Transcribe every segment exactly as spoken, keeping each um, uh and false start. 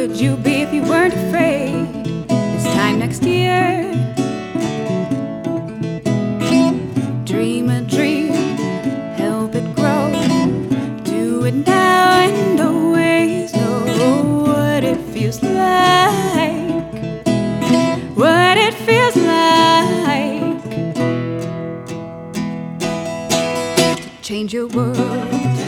would you be if you weren't afraid? This time next year, dream a dream, help it grow. Do it now and always know what it feels like, what it feels like to change your world.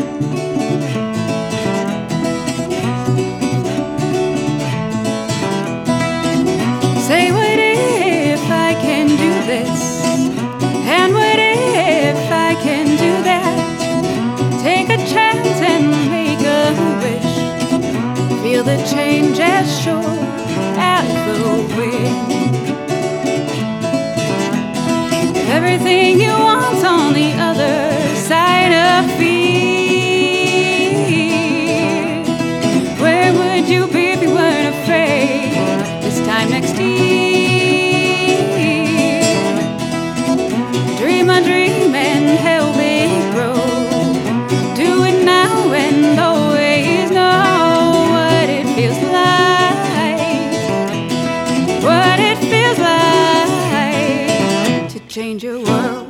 Say, what if I can do this? And what if I can do that? Take a chance and make a wish. Feel the change as sure as the wind. Everything you want's on the other side of fear. Where would you be if you weren't afraid? This time next year, dream a dream and help it grow. Do it now and always know what it feels like, what it feels like to change your world.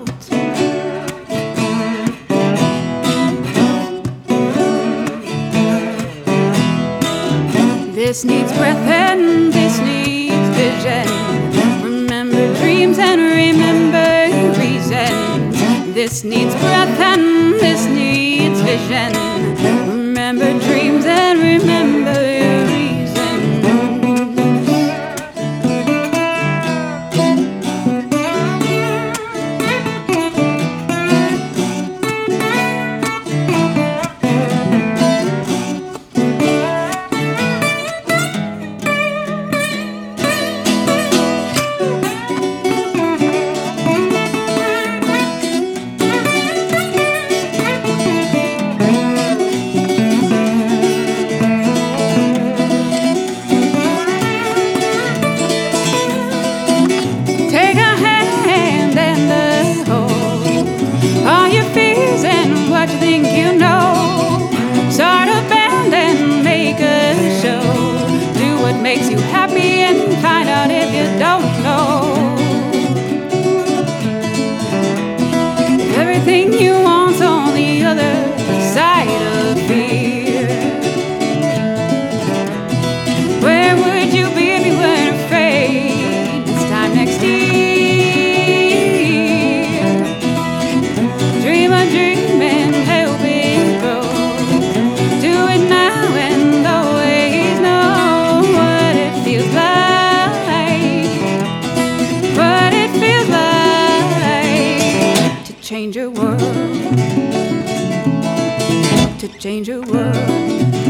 This needs breath and this needs vision. Remember dreams and remember reasons. This needs breath and this needs vision. Remember dreams and remember reasons. What you think you know. Start a band and make a show. Do what makes you happy and find out if you don't know. Everything you want's on the other side of fear. Where would you be if you weren't afraid? This time next year, dream a dream. Change your world, to change your world.